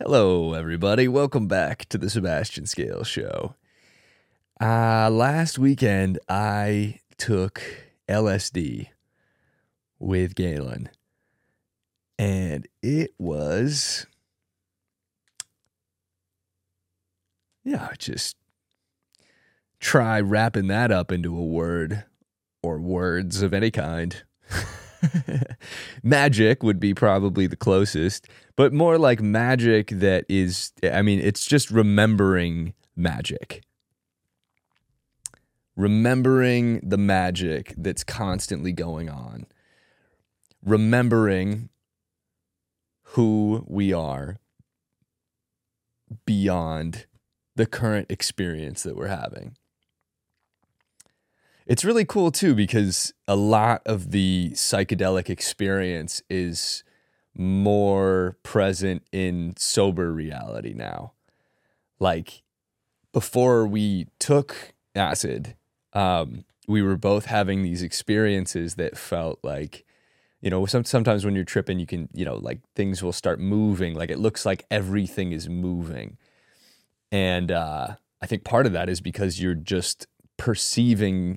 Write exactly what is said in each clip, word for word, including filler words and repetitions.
Hello, everybody. Welcome back to the Sebastian Scale Show. Uh, last weekend, I took L S D with Galen, and it was, yeah, just try wrapping that up into a word or words of any kind. Magic would be probably the closest, but more like magic that is, I mean, it's just remembering magic. Remembering the magic that's constantly going on. Remembering who we are beyond the current experience that we're having. It's really cool, too, because a lot of the psychedelic experience is more present in sober reality now. Like, before we took acid, um, we were both having these experiences that felt like, you know, some, sometimes when you're tripping, you can, you know, like things will start moving. Like, it looks like everything is moving. And uh, I think part of that is because you're just perceiving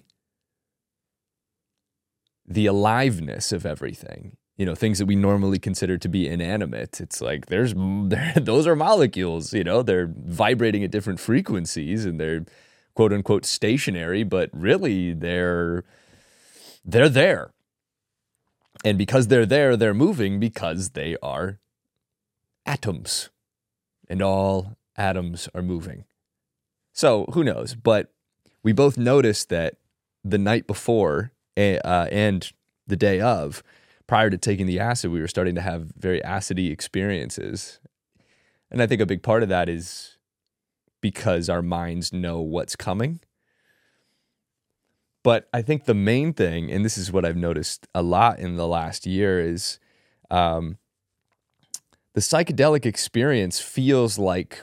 the aliveness of everything, you know, things that we normally consider to be inanimate. It's like there's those are molecules, you know, they're vibrating at different frequencies and they're quote unquote stationary, but really they're they're there. And because they're there, they're moving because they are atoms. And all atoms are moving. So who knows? But we both noticed that the night before Uh, and the day of, prior to taking the acid, we were starting to have very acidy experiences. And I think a big part of that is because our minds know what's coming. But I think the main thing, and this is what I've noticed a lot in the last year, is um, the psychedelic experience feels like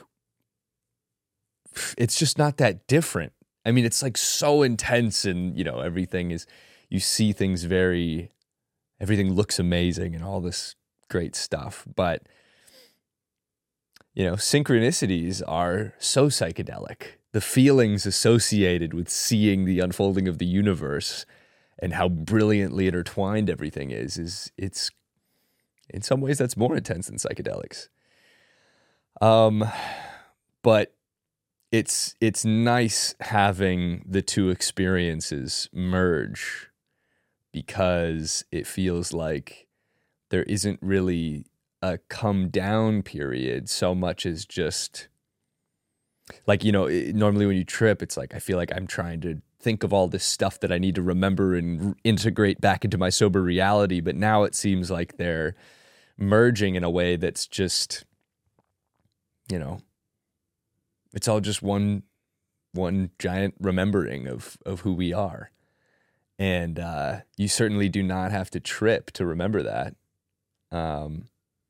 it's just not that different. I mean, it's like so intense and, you know, everything is... You see things very, everything looks amazing and all this great stuff. But, you know, synchronicities are so psychedelic. The feelings associated with seeing the unfolding of the universe and how brilliantly intertwined everything is, is it's, in some ways, that's more intense than psychedelics. Um, but it's it's nice having the two experiences merge, because it feels like there isn't really a come down period so much as just like, you know, it, normally when you trip, it's like, I feel like I'm trying to think of all this stuff that I need to remember and r- integrate back into my sober reality. But now it seems like they're merging in a way that's just, you know, it's all just one, one giant remembering of, of who we are. And uh, you certainly do not have to trip to remember that. Um,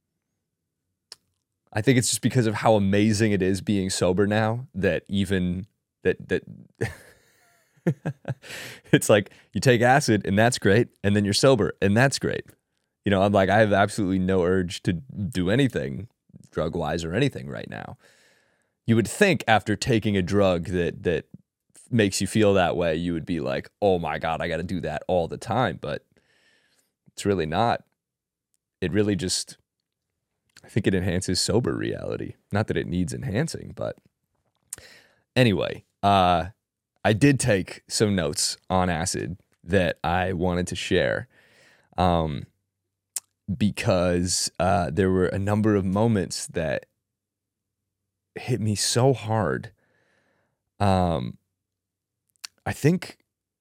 I think it's just because of how amazing it is being sober now that even that that it's like you take acid and that's great, and then you're sober and that's great. You know, I'm like, I have absolutely no urge to do anything drug wise or anything right now. You would think after taking a drug that that. makes you feel that way, you would be like, oh my God, I got to do that all the time. But it's really not. It really just, I think it enhances sober reality. Not that it needs enhancing, but anyway, uh, I did take some notes on acid that I wanted to share um, because uh, there were a number of moments that hit me so hard. Um, I think,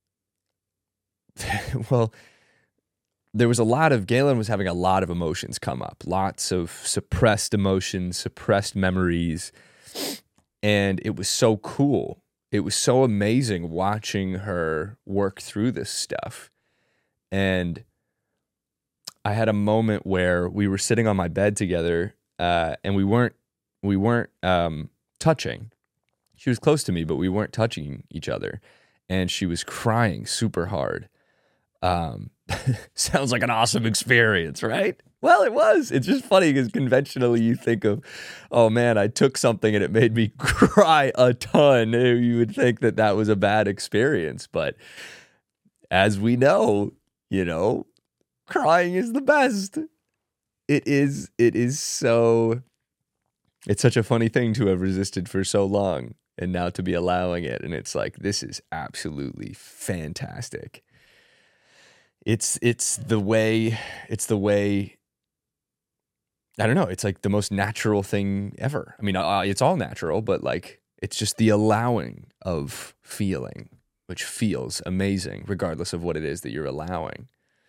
well, there was a lot of, Galen was having a lot of emotions come up, lots of suppressed emotions, suppressed memories, and it was so cool. It was so amazing watching her work through this stuff. And I had a moment where we were sitting on my bed together, uh, and we weren't, we weren't um, touching. She was close to me, but we weren't touching each other. And she was crying super hard. Um, sounds like an awesome experience, right? Well, it was. It's just funny because conventionally you think of, oh man, I took something and it made me cry a ton. You would think that that was a bad experience. But as we know, you know, crying is the best. It is, it is so, it's such a funny thing to have resisted for so long and now to be allowing it. And it's like, this is absolutely fantastic. It's, it's the way, it's the way, I don't know. It's like the most natural thing ever. I mean, uh, it's all natural, but like, it's just the allowing of feeling, which feels amazing, regardless of what it is that you're allowing.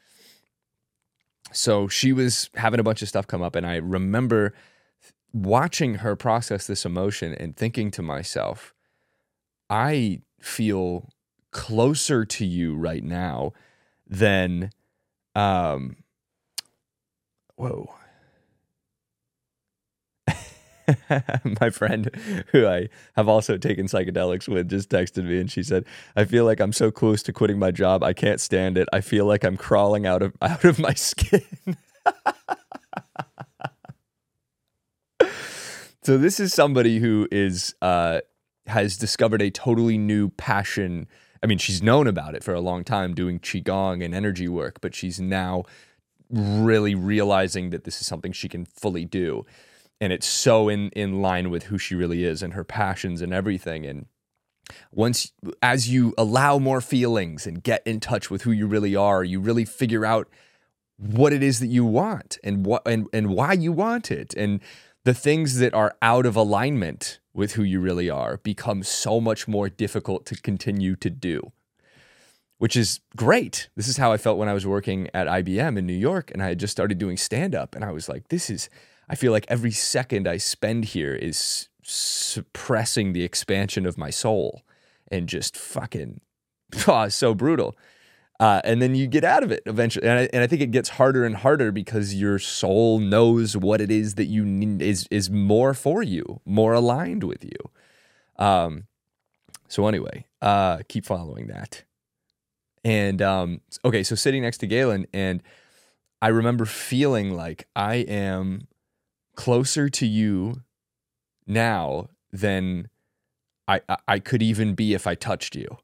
So she was having a bunch of stuff come up, and I remember watching her process this emotion and thinking to myself, I feel closer to you right now than, um, whoa. My friend who I have also taken psychedelics with just texted me, and she said, I feel like I'm so close to quitting my job. I can't stand it. I feel like I'm crawling out of out of my skin. So this is somebody who is uh, has discovered a totally new passion. I mean, she's known about it for a long time, doing qigong and energy work, but she's now really realizing that this is something she can fully do. And it's so in, in line with who she really is and her passions and everything. And once, as you allow more feelings and get in touch with who you really are, you really figure out what it is that you want and what and, and why you want it. And the things that are out of alignment with who you really are become so much more difficult to continue to do, which is great. This is how I felt when I was working at I B M in New York, and I had just started doing stand-up, and I was like, this is... I feel like every second I spend here is suppressing the expansion of my soul and just fucking, oh, so brutal. Uh, and then you get out of it eventually. And I, and I think it gets harder and harder because your soul knows what it is that you need is, is more for you, more aligned with you. Um, so anyway, uh, keep following that. And, um, okay, so sitting next to Galen, and I remember feeling like I am closer to you now than I, I I could even be if I touched you.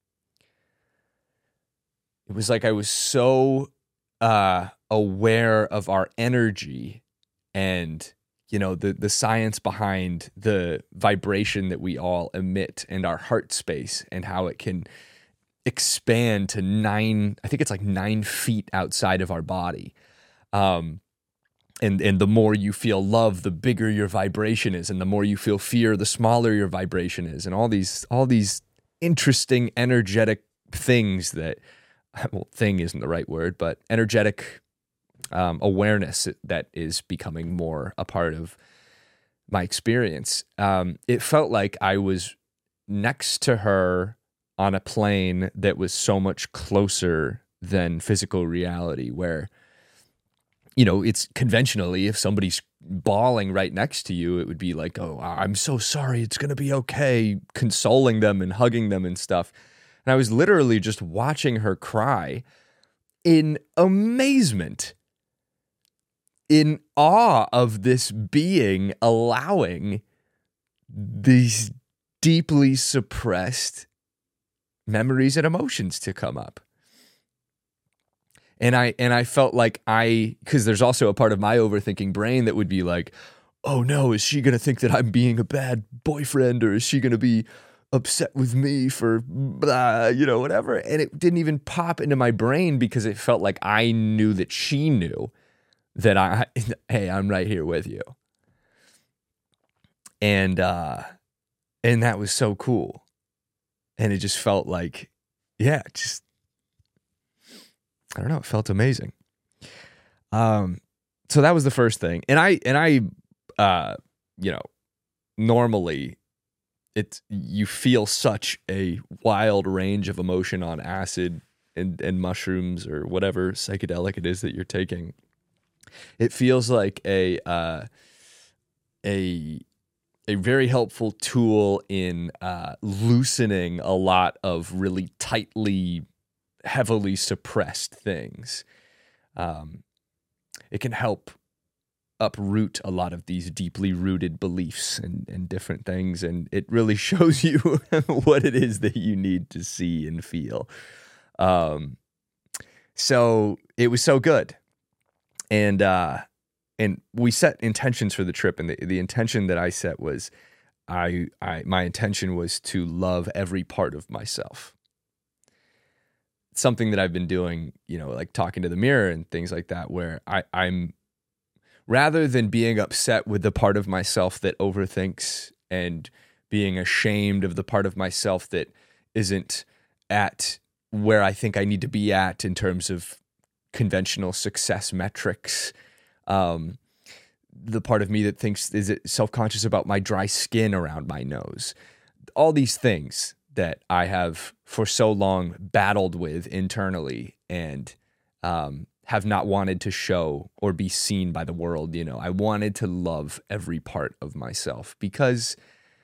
It was like I was so uh, aware of our energy and, you know, the the science behind the vibration that we all emit and our heart space and how it can expand to nine, I think it's like nine feet outside of our body. Um, And and the more you feel love, the bigger your vibration is, and the more you feel fear, the smaller your vibration is, and all these all these interesting energetic things that, well, thing isn't the right word, but energetic um, awareness that is becoming more a part of my experience. Um, it felt like I was next to her on a plane that was so much closer than physical reality, where, you know, it's conventionally, if somebody's bawling right next to you, it would be like, oh, I'm so sorry, it's going to be okay, consoling them and hugging them and stuff. And I was literally just watching her cry in amazement, in awe of this being allowing these deeply suppressed memories and emotions to come up. And I and I felt like I, because there's also a part of my overthinking brain that would be like, oh no, is she going to think that I'm being a bad boyfriend, or is she going to be upset with me for blah, you know, whatever. And it didn't even pop into my brain because it felt like I knew that she knew that I, hey, I'm right here with you. And, uh, and that was so cool. And it just felt like, yeah, just, I don't know. It felt amazing. Um, so that was the first thing. And I, and I, uh, you know, normally it's, you feel such a wild range of emotion on acid and, and mushrooms or whatever psychedelic it is that you're taking. It feels like a, uh, a, a very helpful tool in, uh, loosening a lot of really tightly, heavily suppressed things. Um, it can help uproot a lot of these deeply rooted beliefs and, and different things. And it really shows you what it is that you need to see and feel. Um, so it was so good. And, uh, and we set intentions for the trip, and the, the intention that I set was, I, I, my intention was to love every part of myself. Something that I've been doing, you know, like talking to the mirror and things like that, where I, I'm, rather than being upset with the part of myself that overthinks and being ashamed of the part of myself that isn't at where I think I need to be at in terms of conventional success metrics, um, the part of me that thinks, is it self-conscious about my dry skin around my nose? All these things that I have for so long battled with internally and um, have not wanted to show or be seen by the world. You know, I wanted to love every part of myself because,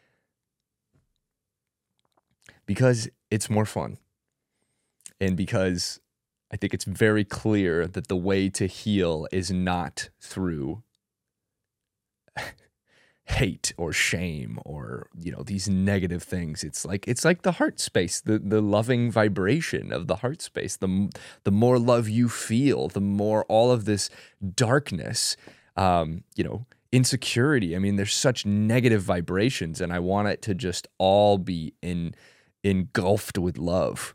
because it's more fun. And because I think it's very clear that the way to heal is not through hate or shame or, you know, these negative things. It's like, it's like the heart space, the, the loving vibration of the heart space. The, the more love you feel, the more all of this darkness, um, you know, insecurity. I mean, there's such negative vibrations, and I want it to just all be in, engulfed with love.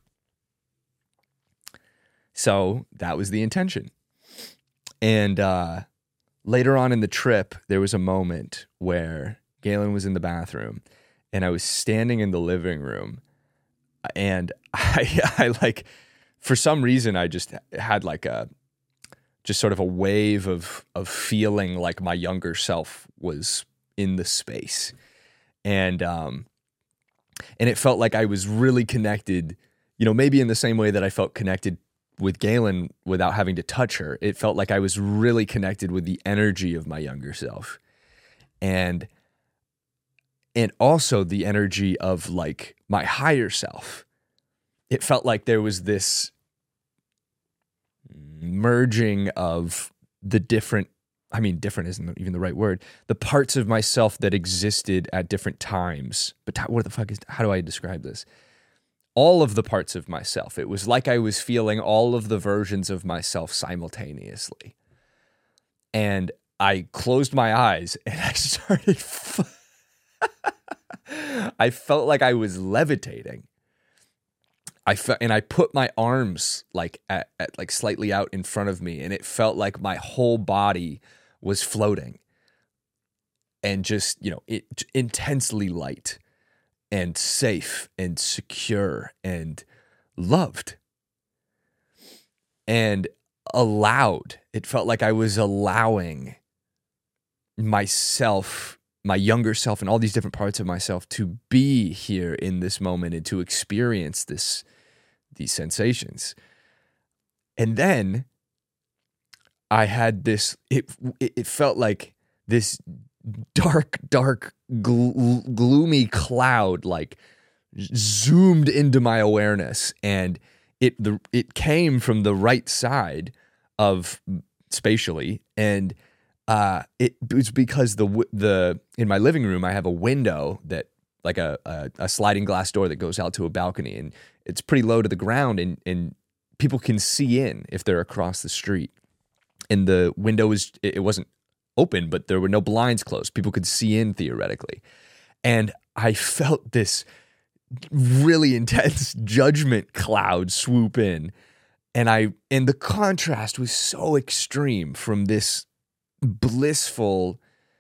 So that was the intention. And, uh, later on in the trip, there was a moment where Galen was in the bathroom and I was standing in the living room, and I, I like, for some reason, I just had like a, just sort of a wave of, of feeling like my younger self was in the space. And, um, and it felt like I was really connected, you know, maybe in the same way that I felt connected with Galen without having to touch her. It felt like I was really connected with the energy of my younger self. And, and also the energy of like my higher self. It felt like there was this merging of the different, I mean, different isn't even the right word, the parts of myself that existed at different times. But what the fuck is, how do I describe this? All of the parts of myself. It was like I was feeling all of the versions of myself simultaneously. And I closed my eyes and I started, f- I felt like I was levitating. I felt, and I put my arms like at, at like slightly out in front of me, and it felt like my whole body was floating and just, you know, it intensely light and safe and secure and loved and allowed. It felt like I was allowing myself, my younger self, and all these different parts of myself to be here in this moment and to experience this, these sensations. And then I had this, it, it felt like this dark, dark, gl- gloomy cloud like zoomed into my awareness, and it the it came from the right side of spatially, and uh, it was because the the in my living room I have a window that like a, a a sliding glass door that goes out to a balcony, and it's pretty low to the ground, and and people can see in if they're across the street, and the window was it wasn't open, but there were no blinds closed. People could see in theoretically. And I felt this really intense judgment cloud swoop in. And I, and the contrast was so extreme from this blissful,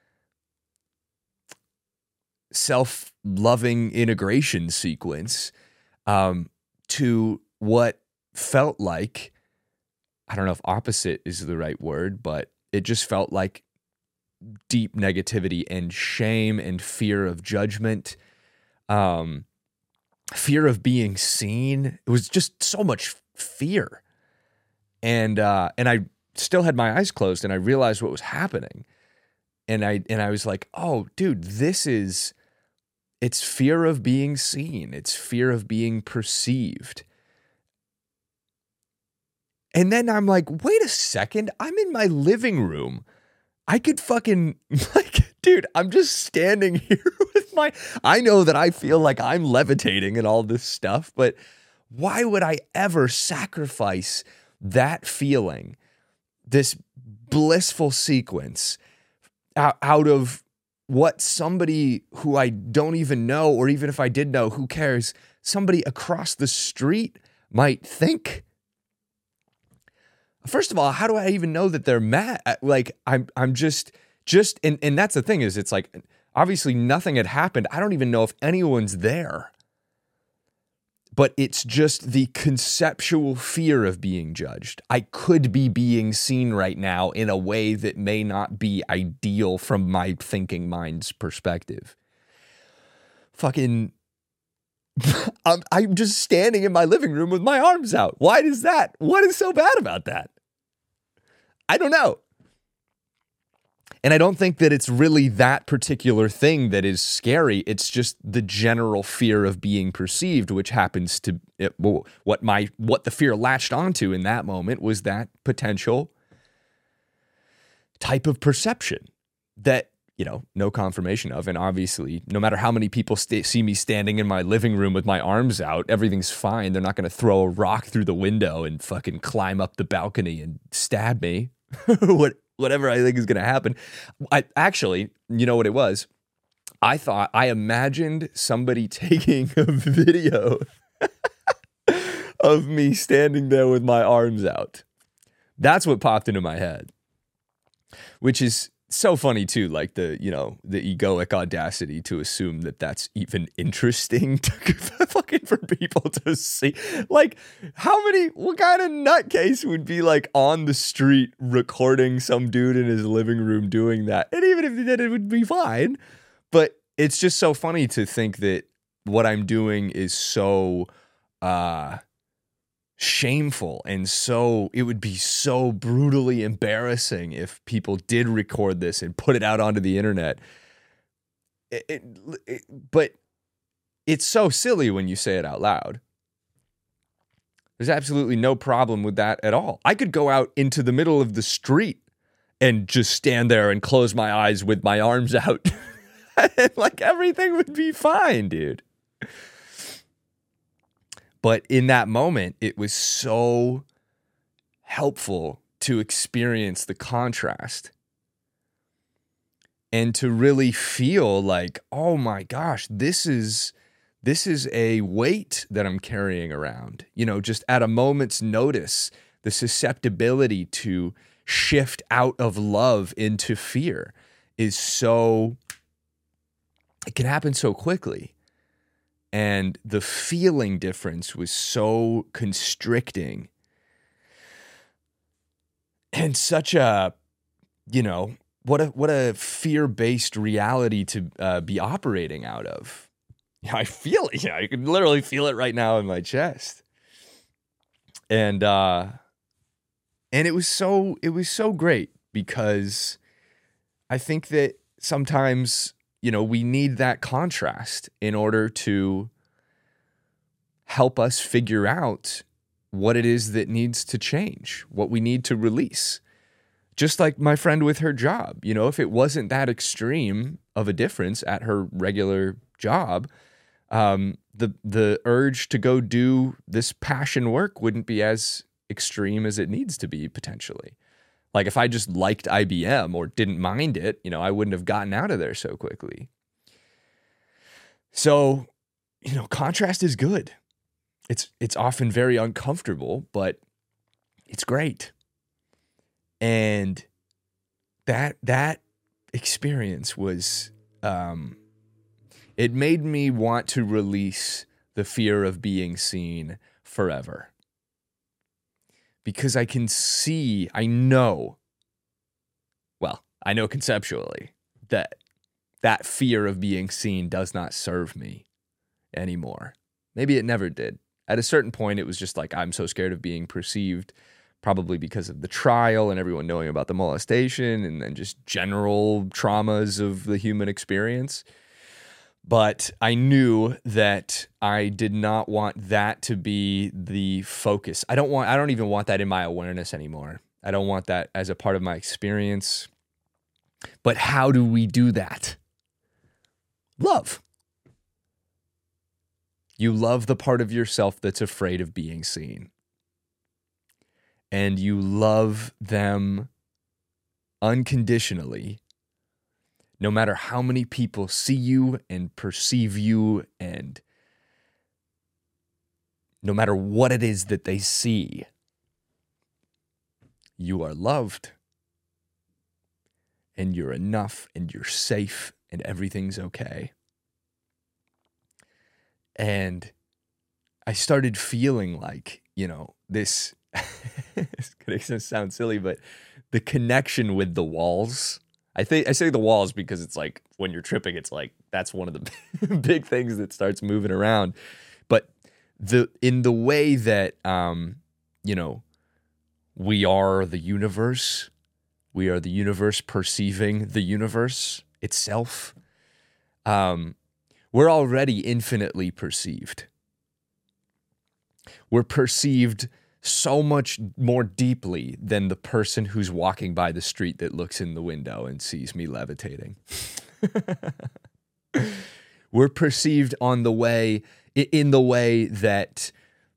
self-loving integration sequence um, to what felt like, I don't know if opposite is the right word, but it just felt like deep negativity and shame and fear of judgment, um, fear of being seen. It was just so much fear. And, uh, and I still had my eyes closed, and I realized what was happening. And I, and I was like, oh dude, this is, it's fear of being seen. It's fear of being perceived. And then I'm like, wait a second, I'm in my living room. I could fucking, like, dude, I'm just standing here with my, I know that I feel like I'm levitating and all this stuff, but why would I ever sacrifice that feeling, this blissful sequence, out, out of what somebody who I don't even know, or even if I did know, who cares, somebody across the street might think? First of all, how do I even know that they're mad? Like, I'm I'm just, just, and, and that's the thing is, it's like, obviously nothing had happened. I don't even know if anyone's there. But it's just the conceptual fear of being judged. I could be being seen right now in a way that may not be ideal from my thinking mind's perspective. Fucking, I'm, I'm just standing in my living room with my arms out. Why is that? What is so bad about that? I don't know. And I don't think that it's really that particular thing that is scary. It's just the general fear of being perceived, which happens to it, what my what the fear latched onto in that moment was that potential type of perception that, you know, no confirmation of. And obviously, no matter how many people st- see me standing in my living room with my arms out, everything's fine. They're not going to throw a rock through the window and fucking climb up the balcony and stab me. what, whatever I think is going to happen. I actually, you know what it was? I thought, I imagined somebody taking a video of me standing there with my arms out. That's what popped into my head, which is so funny too, like the, you know, the egoic audacity to assume that that's even interesting to fucking for people to see. Like, how many, what kind of nutcase would be like on the street recording some dude in his living room doing that? And even if he did, it would be fine. But it's just so funny to think that what I'm doing is so uh shameful, and so it would be so brutally embarrassing if people did record this and put it out onto the internet. It, it, it, but it's so silly when you say it out loud. There's absolutely no problem with that at all. I could go out into the middle of the street and just stand there and close my eyes with my arms out. Like, everything would be fine, dude. But in that moment, it was so helpful to experience the contrast and to really feel like, oh my gosh, this is this is a weight that I'm carrying around. You know, just at a moment's notice, the susceptibility to shift out of love into fear is so, it can happen so quickly. And the feeling difference was so constricting. And such a, you know, what a what a fear-based reality to uh, be operating out of. Yeah, I feel it. Yeah, I can literally feel it right now in my chest. And uh, and it was so it was so great because I think that sometimes, you know, we need that contrast in order to help us figure out what it is that needs to change, what we need to release. Just like my friend with her job, you know, if it wasn't that extreme of a difference at her regular job, um, the the urge to go do this passion work wouldn't be as extreme as it needs to be potentially. Like if I just liked I B M or didn't mind it, you know, I wouldn't have gotten out of there so quickly. So, you know, contrast is good. It's it's often very uncomfortable, but it's great. And that that experience was, um, it made me want to release the fear of being seen forever. Because I can see, I know, well, I know conceptually that that fear of being seen does not serve me anymore. Maybe it never did. At a certain point, it was just like, I'm so scared of being perceived, probably because of the trial and everyone knowing about the molestation and then just general traumas of the human experience. But I knew that I did not want that to be the focus. I don't want, I don't even want that in my awareness anymore. I don't want that as a part of my experience. But how do we do that? Love. You love the part of yourself that's afraid of being seen. And you love them unconditionally, no matter how many people see you and perceive you, and no matter what it is that they see, you are loved, and you're enough, and you're safe, and everything's okay. And I started feeling like, you know, this, it's going to sound silly, but the connection with the walls. I think I say the walls because it's like when you're tripping, it's like that's one of the big things that starts moving around. But the in the way that um, you know, we are the universe, we are the universe perceiving the universe itself. Um, we're already infinitely perceived. We're perceived so much more deeply than the person who's walking by the street that looks in the window and sees me levitating. We're perceived on the way, in the way that,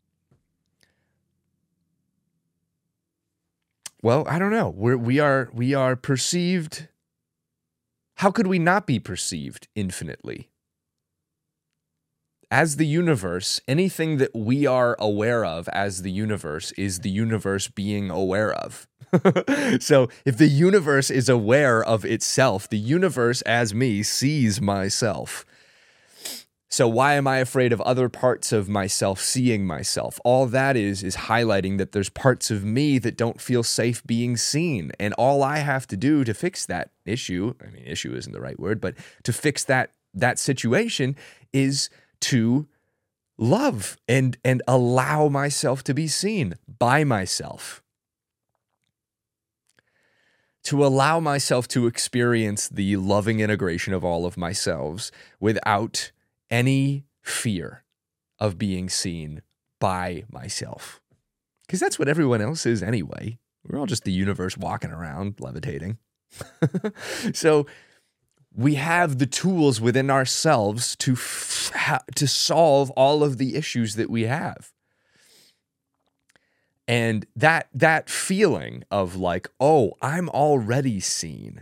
well, I don't know. We're, we are, we are perceived. How could we not be perceived infinitely? As the universe, anything that we are aware of as the universe is the universe being aware of. So if the universe is aware of itself, the universe as me sees myself. So why am I afraid of other parts of myself seeing myself? All that is, is highlighting that there's parts of me that don't feel safe being seen. And all I have to do to fix that issue, I mean, issue isn't the right word, but to fix that, that situation is to love and and allow myself to be seen by myself. To allow myself to experience the loving integration of all of myself without any fear of being seen by myself. Because that's what everyone else is anyway. We're all just the universe walking around levitating. So we have the tools within ourselves to f- ha- to solve all of the issues that we have. And that that feeling of like, oh, I'm already seen.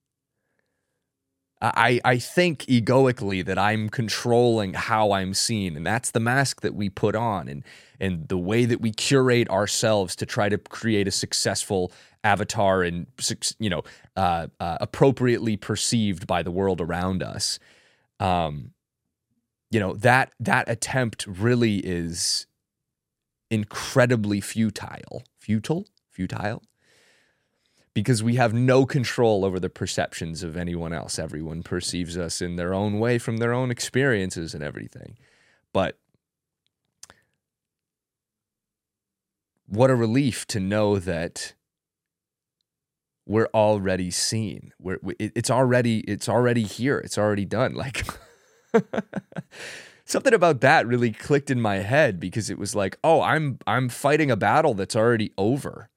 I, I think egoically that I'm controlling how I'm seen, and that's the mask that we put on, and and the way that we curate ourselves to try to create a successful avatar and, you know, uh, uh, appropriately perceived by the world around us. Um, you know, that that attempt really is incredibly futile, futile, futile. Because we have no control over the perceptions of anyone else. Everyone perceives us in their own way from their own experiences and everything. But what a relief to know that we're already seen. We're, it's already, it's already here. It's already done. Like something about that really clicked in my head because it was like, oh, I'm I'm fighting a battle that's already over.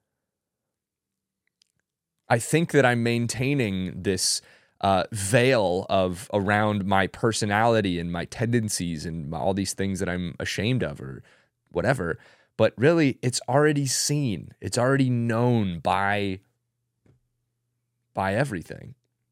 I think that I'm maintaining this uh, veil of around my personality and my tendencies and my, all these things that I'm ashamed of or whatever. But really, it's already seen. It's already known by, by everything.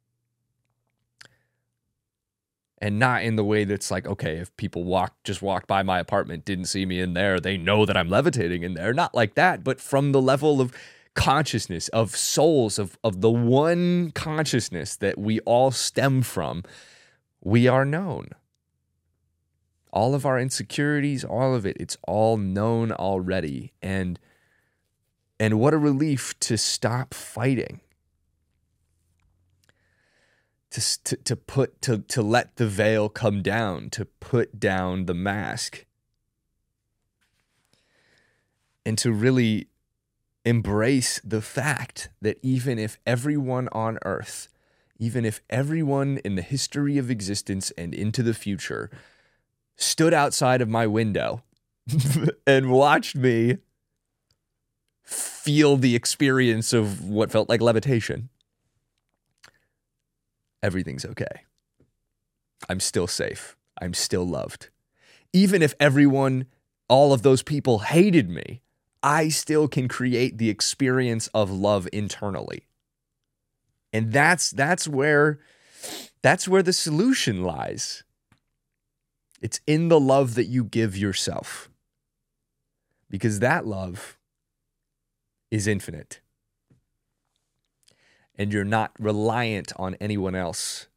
And not in the way that's like, okay, if people walk just walked by my apartment, didn't see me in there, they know that I'm levitating in there. Not like that, but from the level of consciousness, of souls, of, of the one consciousness that we all stem from, we are known. All of our insecurities, all of it, it's all known already. And, and what a relief to stop fighting. To, to, to put, to, to let the veil come down, to put down the mask. And to really embrace the fact that even if everyone on earth even if everyone in the history of existence and into the future stood outside of my window and watched me feel the experience of what felt like levitation, everything's okay. I'm still safe. I'm still loved. Even if everyone, all of those people hated me, I still can create the experience of love internally. And that's that's where that's where the solution lies. It's in the love that you give yourself. Because that love is infinite. And you're not reliant on anyone else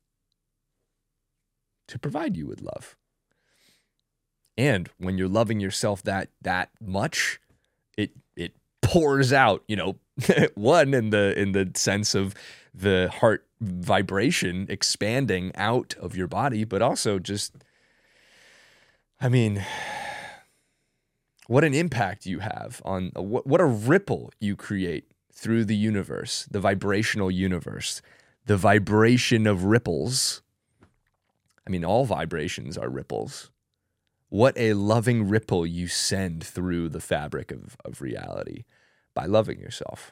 to provide you with love. And when you're loving yourself that that much, it it pours out, you know, one in the in the sense of the heart vibration expanding out of your body, but also just, I mean, what an impact you have on, what, what a ripple you create through the universe, the vibrational universe, the vibration of ripples. I mean, all vibrations are ripples. What a loving ripple you send through the fabric of, of reality by loving yourself.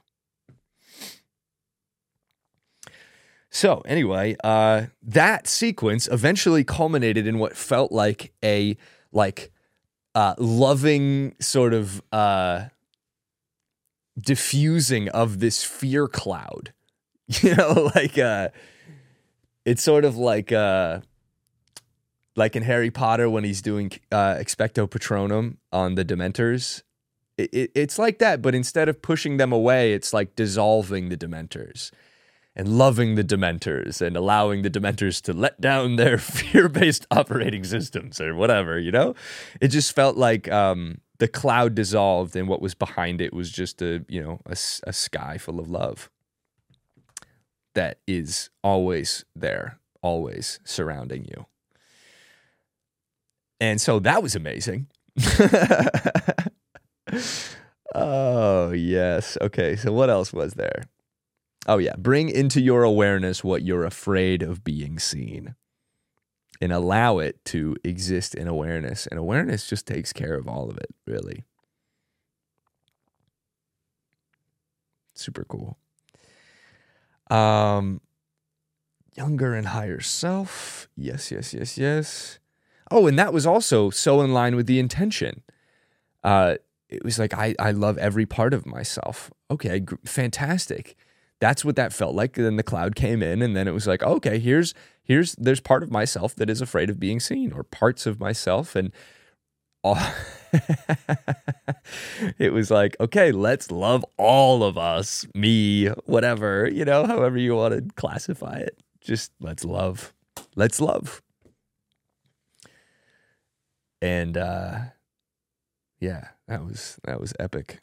So anyway, uh, that sequence eventually culminated in what felt like a like uh, loving sort of uh, diffusing of this fear cloud. You know, like uh, it's sort of like uh, like in Harry Potter when he's doing uh, Expecto Patronum on the Dementors. It, it, it's like that, but instead of pushing them away, it's like dissolving the Dementors. And loving the Dementors and allowing the Dementors to let down their fear-based operating systems or whatever, you know? It just felt like um, the cloud dissolved and what was behind it was just a, you know, a, a sky full of love that is always there, always surrounding you. And so that was amazing. Oh, yes. Okay, so what else was there? Oh, yeah. Bring into your awareness what you're afraid of being seen and allow it to exist in awareness. And awareness just takes care of all of it, really. Super cool. Um, younger and higher self. Yes, yes, yes, yes. Oh, and that was also so in line with the intention. Uh, it was like, I, I love every part of myself. Okay, g- fantastic. That's what that felt like. Then the cloud came in and then it was like, okay, here's, here's, there's part of myself that is afraid of being seen, or parts of myself. And all it was like, okay, let's love all of us, me, whatever, you know, however you want to classify it. Just let's love, let's love. And, uh, yeah, that was, that was epic.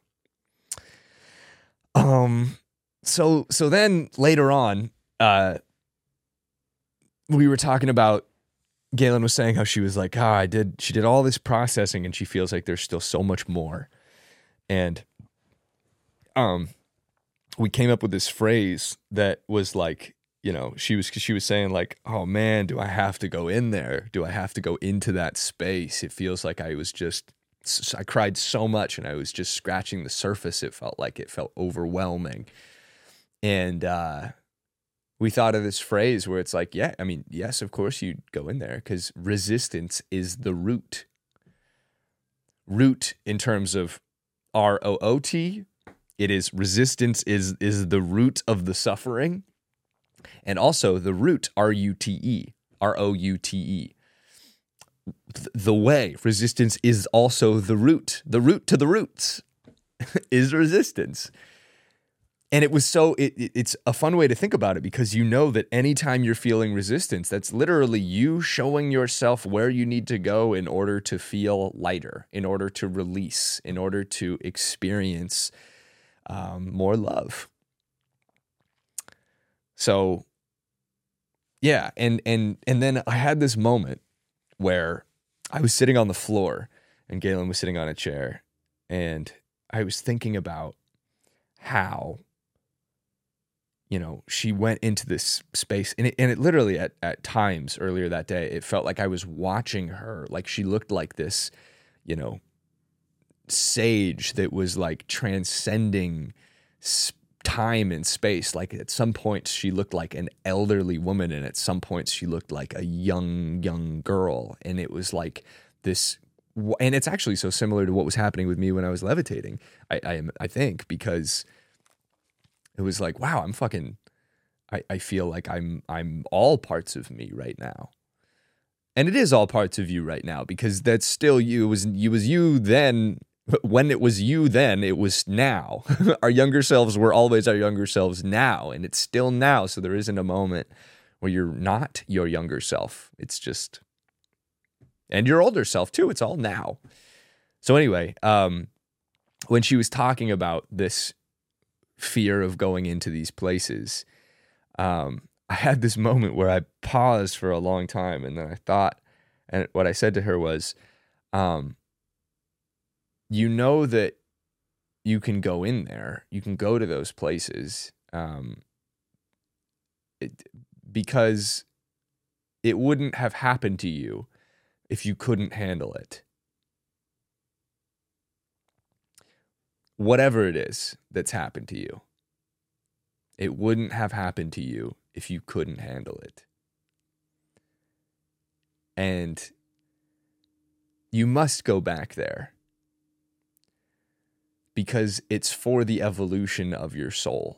Um, So so then later on, uh, we were talking about, Galen was saying how she was like, ah, I did, she did all this processing and she feels like there's still so much more. And um, we came up with this phrase that was like, you know, she was, she was saying like, oh man, do I have to go in there? Do I have to go into that space? It feels like I was just, I cried so much and I was just scratching the surface. It felt like it felt overwhelming. And uh, we thought of this phrase where it's like, yeah, I mean, yes, of course you'd go in there because resistance is the root. Root in terms of R O O T, it is resistance is, is the root of the suffering. And also the root, R U T E, R O U T E. The way, resistance is also the root. The root to the roots is resistance. And it was so, it, it, it's a fun way to think about it because you know that anytime you're feeling resistance, that's literally you showing yourself where you need to go in order to feel lighter, in order to release, in order to experience um, more love. So, yeah, and and and then I had this moment where I was sitting on the floor and Galen was sitting on a chair, and I was thinking about how you know, she went into this space, and it, and it literally at, at times earlier that day, it felt like I was watching her. Like she looked like this, you know, sage that was like transcending sp- time and space. Like at some points she looked like an elderly woman, and at some points she looked like a young, young girl. And it was like this, and it's actually so similar to what was happening with me when I was levitating. I, I, I think because it was like, wow, I'm fucking, I, I feel like I'm, I'm all parts of me right now. And it is all parts of you right now, because that's still you. It was, you was you then. When it was you then, it was now. Our younger selves were always our younger selves now, and it's still now. So there isn't a moment where you're not your younger self. It's just, and your older self too. It's all now. So anyway, um, when she was talking about this fear of going into these places, um, I had this moment where I paused for a long time, and then I thought, and what I said to her was, um, you know that you can go in there, you can go to those places, um, it, because it wouldn't have happened to you if you couldn't handle it. Whatever it is that's happened to you, it wouldn't have happened to you if you couldn't handle it. And you must go back there, because it's for the evolution of your soul.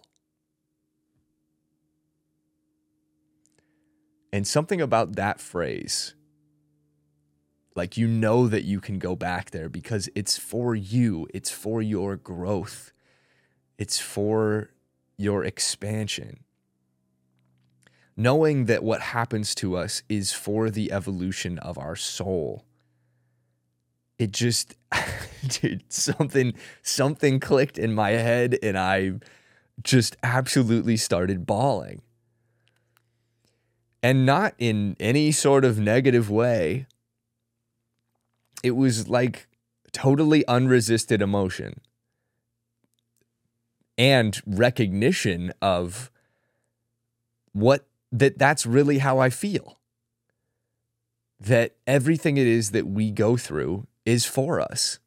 And something about that phrase, like, you know that you can go back there because it's for you. It's for your growth. It's for your expansion. Knowing that what happens to us is for the evolution of our soul. It just, dude, something, something clicked in my head, and I just absolutely started bawling. And not in any sort of negative way. It was like totally unresisted emotion and recognition of what, that that's really how I feel. That everything it is that we go through is for us.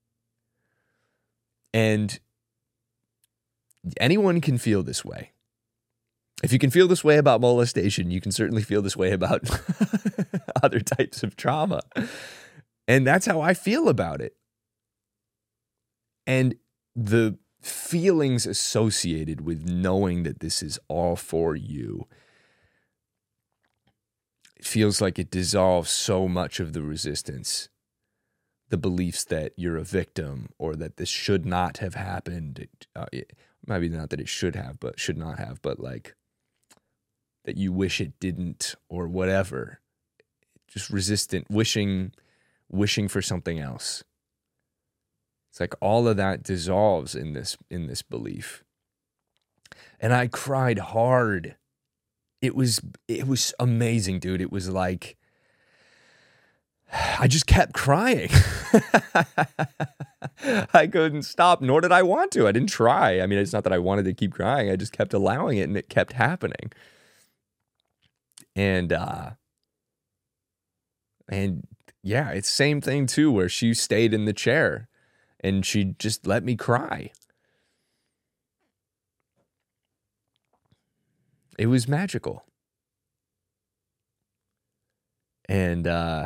And anyone can feel this way. If you can feel this way about molestation, you can certainly feel this way about other types of trauma. And that's how I feel about it. And the feelings associated with knowing that this is all for you, it feels like it dissolves so much of the resistance. The beliefs that you're a victim, or that this should not have happened. It, uh, it, maybe not that it should have, but should not have, but like that you wish it didn't, or whatever. Just resistant, wishing, wishing for something else. It's like all of that dissolves in this, in this belief. And I cried hard. It was, it was amazing, dude. It was like, I just kept crying. I couldn't stop, nor did I want to. I didn't try. I mean, it's not that I wanted to keep crying. I just kept allowing it, and it kept happening. And, uh, and yeah, it's same thing too, where she stayed in the chair and she just let me cry. It was magical. And, uh,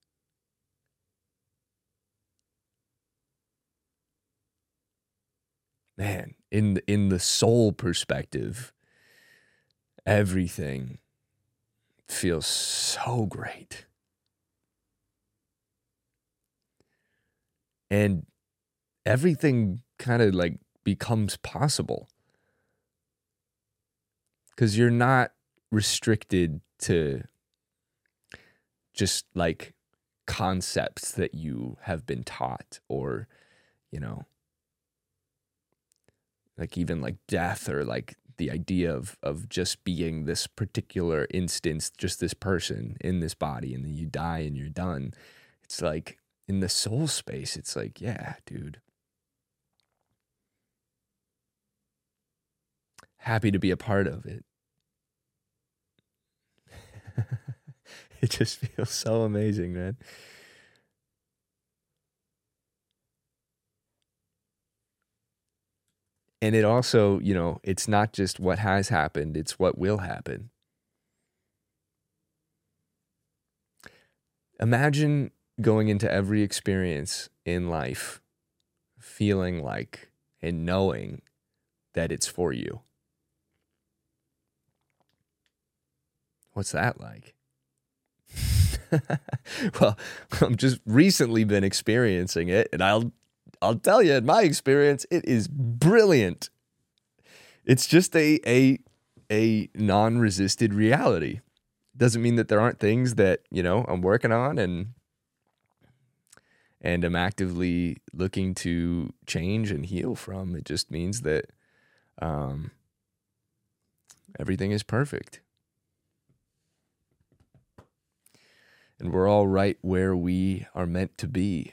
man, in the, in the soul perspective, everything feels so great. And everything kind of like becomes possible. Because you're not restricted to just like concepts that you have been taught, or, you know, like even like death, or like the idea of of just being this particular instance, just this person in this body, and then you die and you're done. It's like in the soul space, it's like, yeah, dude. happy to be a part of it. It just feels so amazing, man. And it also, you know, it's not just what has happened, it's what will happen. Imagine going into every experience in life feeling like and knowing that it's for you. What's that like? Well, I've just recently been experiencing it, and I'll I'll tell you, in my experience, it is brilliant. It's just a a a non-resisted reality. Doesn't mean that there aren't things that, you know, I'm working on and and I'm actively looking to change and heal from. It just means that um, everything is perfect. And we're all right where we are meant to be.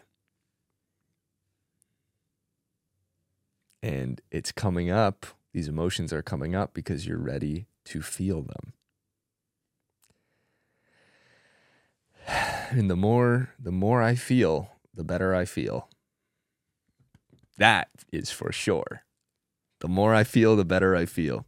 And it's coming up, these emotions are coming up because you're ready to feel them. And the more, the more I feel, the better I feel. That is for sure. The more I feel, the better I feel.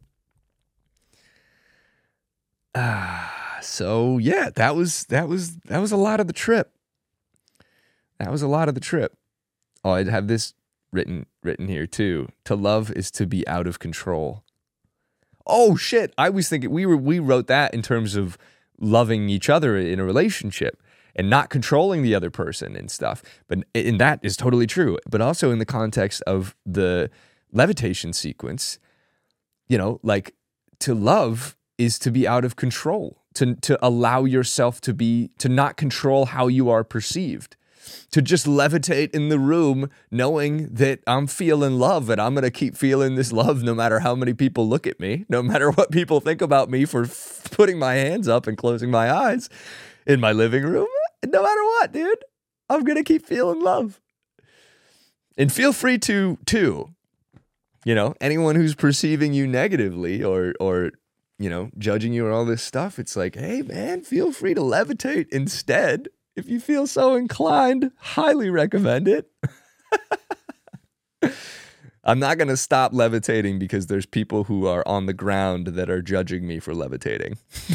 Ah. So yeah, that was that was that was a lot of the trip. That was a lot of the trip. Oh, I'd have this written written here too. To love is to be out of control. Oh shit! I was thinking we were we wrote that in terms of loving each other in a relationship and not controlling the other person and stuff. But and that is totally true. But also in the context of the levitation sequence, you know, like to love is to be out of control. To, to allow yourself to be, to not control how you are perceived, to just levitate in the room knowing that I'm feeling love and I'm going to keep feeling this love no matter how many people look at me, no matter what people think about me for f- putting my hands up and closing my eyes in my living room. No matter what, dude, I'm going to keep feeling love. And feel free to, too, you know, anyone who's perceiving you negatively or, or, you know, judging you or all this stuff, it's like, hey, man, feel free to levitate instead. If you feel so inclined, highly recommend it. I'm not going to stop levitating because there's people who are on the ground that are judging me for levitating.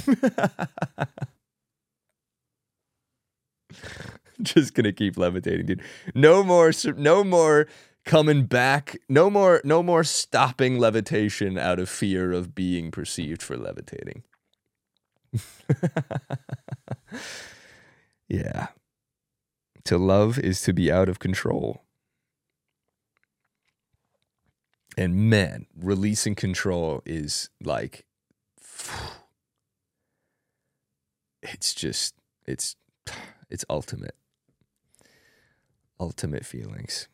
Just going to keep levitating, dude. No more, no more coming back, no more, no more stopping levitation out of fear of being perceived for levitating. Yeah. To love is to be out of control. And man, releasing control is like, it's just, it's, it's ultimate. Ultimate feelings.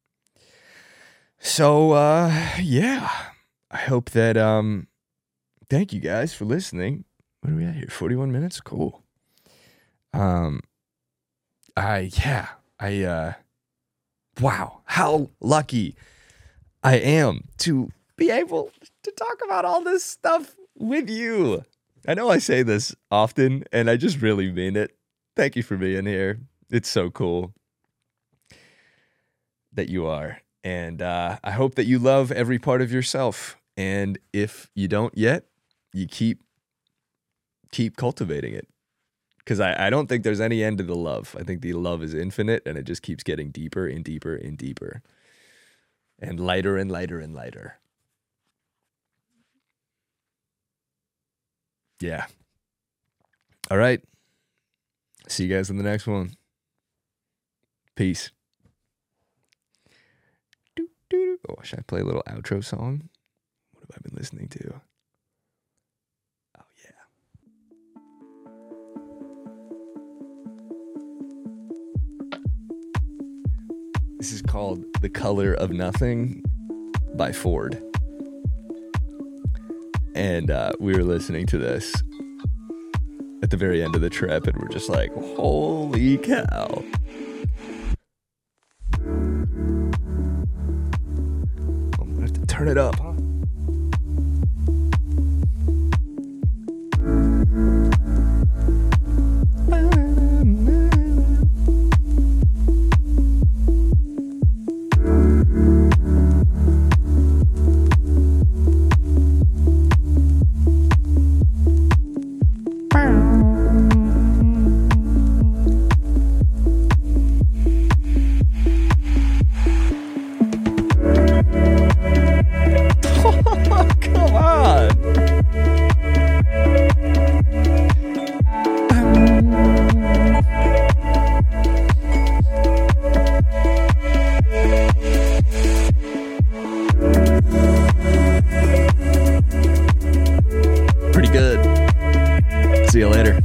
So, uh, yeah, I hope that, um, thank you guys for listening. What are we at here? forty-one minutes? Cool. Um, I, yeah, I, uh, wow, how lucky I am to be able to talk about all this stuff with you. I know I say this often, and I just really mean it. Thank you for being here. It's so cool that you are. And uh, I hope that you love every part of yourself. And if you don't yet, you keep keep cultivating it. Because I, I don't think there's any end to the love. I think the love is infinite, and it just keeps getting deeper and deeper and deeper. And lighter and lighter and lighter. Yeah. All right. See you guys in the next one. Peace. Oh, should I play a little outro song? What have I been listening to? Oh, yeah. This is called The Color of Nothing by Ford. And uh, we were listening to this at the very end of the trip, and we're just like, holy cow. I'm gonna have to turn it up, huh? See you later.